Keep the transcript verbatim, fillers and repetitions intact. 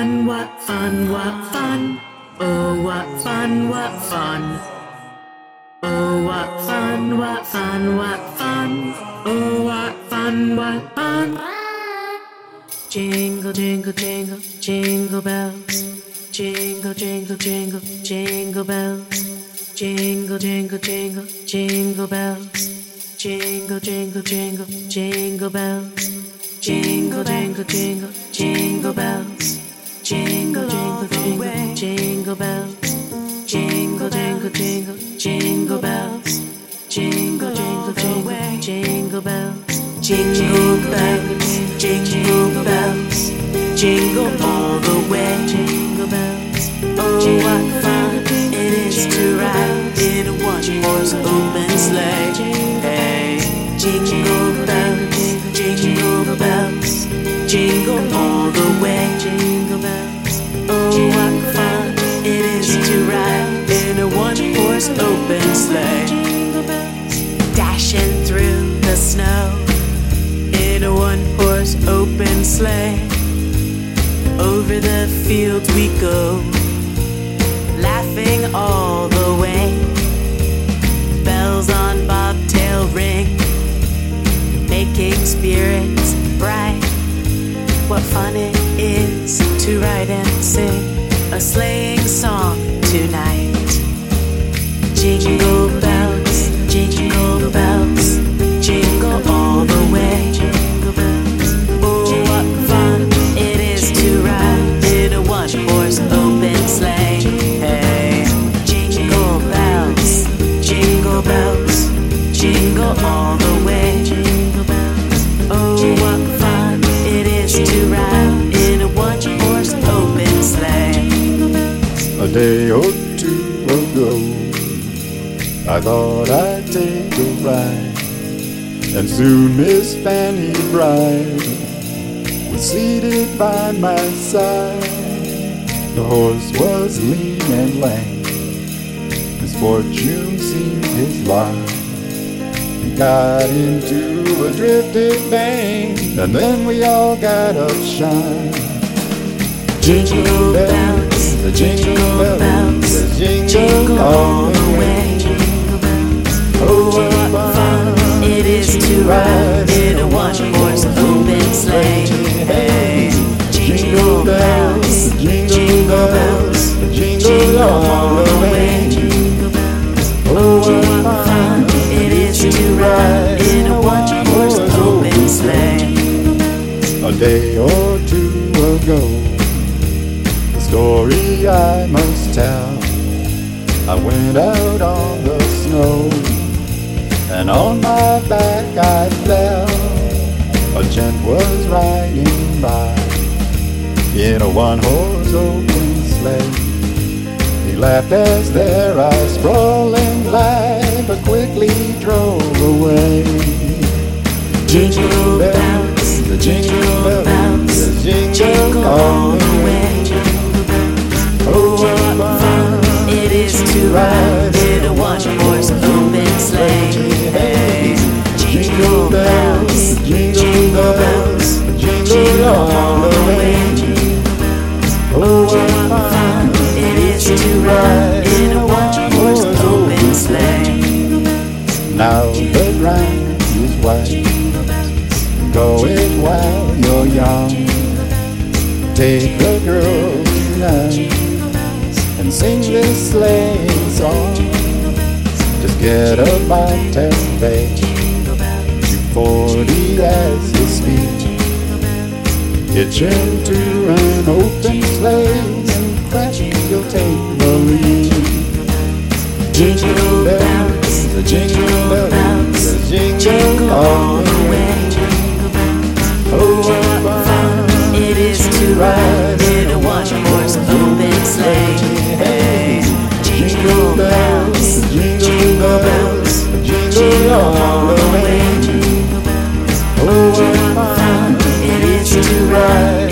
fun, what fun, what fun. Oh, what fun, what fun. Oh, what fun, what fun, what fun. Oh, what fun, what fun. Jingle, jingle, jingle, jingle bells. Jingle, jingle, jingle, jingle bells. Jingle, jingle, jingle, jingle bells. Jingle, jingle, jingle, jingle bells. Jingle, jingle, jingle, jingle bells. Jingle, jingle, jingle, jingle bells. Jingle, jingle, jingle, jingle bells. Jingle, jingle, jingle, jingle bells. Jingle bells, jingle bells. Jingle all the way. Jingle bells. Oh, what fun it is to ride in a one-horse open sleigh. Hey, jingle bells, jingle bells. Jingle all the way. Jingle bells. Oh, what fun it is to ride in a one-horse open sleigh. Jingle bells. Dashing through the snow in a one-horse open sleigh. Over the fields we go, laughing all the way. Bells on bobtail ring, making spirits bright. What fun it is to ride and sing a sleighing song tonight. Jingle bells, jingle bells, jingle all the way. Jingle bells. Oh, what fun it is to ride in a one-horse open sleigh. Hey, jingle bells, jingle bells, jingle all the way. Jingle bells. Oh, what fun it is to ride in a one-horse open sleigh. A day or two ago, I thought I'd take a ride, and soon Miss Fanny Bride was seated by my side. The horse was lean and lame, misfortune seemed his lot. He got into a drifted vein, and then we all got upshine. Jingle bells, the jingle jingle bells, bells, the jingle all the way. Jingle bells. Oh, what fun it is to ride in a one-horse open sleigh. Hey, jingle bells, jingle bells, jingle all the way. Jingle bells. Oh, what fun it is to ride in a one-horse open sleigh. A day or two ago, the story I must tell. I went out on the snow, and on my back I fell. A gent was riding by in a one-horse open sleigh. He laughed as their eyes sprawling light, but quickly drove away. Jingle bells, the jingle bells, the jingle, jingle all the way. Oh, what fun it is to ride in a one-horse open sleigh. Hey, jingle bells, jingle bells, jingle all the way. Oh, what fun it is to ride in a one-horse open sleigh. Now the ground is white, go it while you're young. Take the girl tonight and sing this sleighing song. Just get a bobtail babe, two forty as you speed. Hitch into an open sleigh and crash, you'll take the lead. Jingle bells, the jingle bells, the jingle jingle all the way. Oh, what fun it is to ride in a one-horse open sleigh. Hey, jingle bells, jingle bells, jingle all the way. Oh, what fun it is to ride